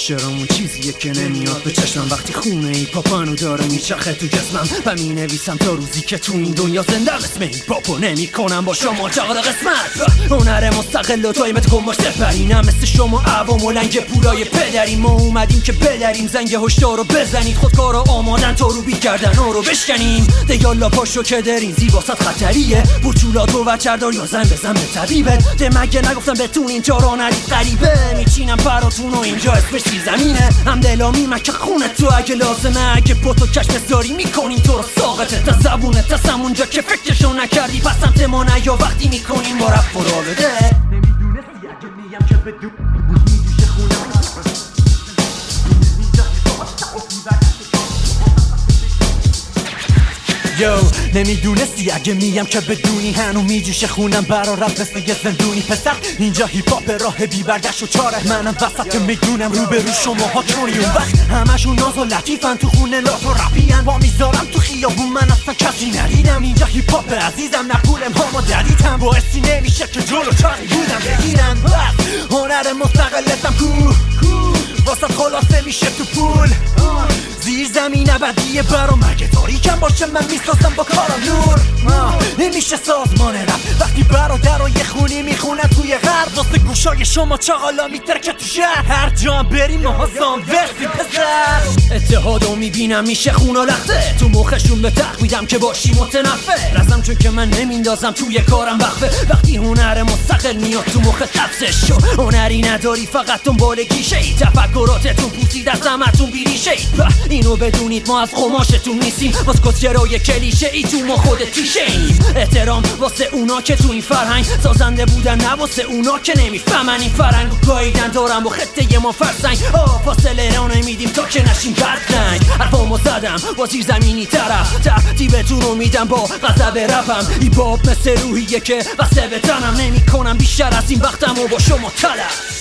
شعرامون چیزیه که نمیاد به چشمم وقتی خونه ای پاپانو داره میچخه تو جسمم و مینویسم تا روزی که تو این دنیا زنده مثل این پاپو نمی کنم با شما چقدر قسمت هنر مستقل و دایمت کن باش سپرینم مثل شما عوام و لنگ پولای پدریم ما اومدیم که بلریم زنگ هشدار رو بزنید خودکارا آمادن تا رو بی کردن رو بشکنیم دیالا پاشو که در این زیباست خطریه بوچولات و وچردار یا زن بزن به طبیبت ده مگه نگفتم بهتون اینجا را نرید غریبه میچینم براتون و اینجا اسمش زمینه هم دلامی مکه خونه تو اگه لازمه اگه پتو کش بذاری میکنیم تو رو ساقته تا زبونه تا سمونجا که فکرشو نکردی پس سمت ما نیا وقتی میکنیم با رفت فرا بده نمیدونستی اگه میم که بدون میدوشه خونه یو نمیدونستی اگه میم که بدونی هنو میجوشه خونم برا رفت مثل یه زندونی پسر اینجا هیپ هاپ راه بی برگشت و چاره منم وسط میدونم روبرو شما ها چونی اون وقت همشون ناز و لطیفن تو خونه لات و رپین با میذارم تو خیابون من اصلا کسی ندیدم اینجا هیپ هاپ عزیزم نقولم ها ما دریتم باعثی نمیشه که جلو چاری بودم بگیرن هنر مستقلتم واسه خلاصه میشه تو پول زیر زمین ابدیه برا مگه تاریکم باشه من میسازم با کارم نور نمیشه سازمان رپ وقتی برادر و یه خونی میخونن توی غرب واسه گوشای شما چاقالا میترکه تو شهر هر جا بریم ما زانورسیم پسر اتحادو میبینم میشه خونا لخته تو مخشون به تقویدم که باشی متنفر رزم چون که من نمیندازم توی کارم وقفه وقتی هنر مستقل میاد تو مخ تفسش شو هنری نداری فقط دنبال گیشه ای تفکراتتون پوسید از همتون بیریشه ای اینو بدونید ما از قماشتون نیستیم واس کسچرای کلیشه ای تو ما خودت تیشه ایم احترام واسه اونا که تو این فرهنگ سازنده بودن نه واسه اونا که نمیفهمن این فرهنگو گاییدن دارم و خطه ما فرسنگ فاصله را نمیدیم تا که نشیم بدرنگ حرفامو زدم با زیر زمینی طرف ترتیبتون رو میدم با غضب رپم ای باب مثل روحیه که وسته به تنم نمی کنم بیشتر از این وقتم و با شما تلف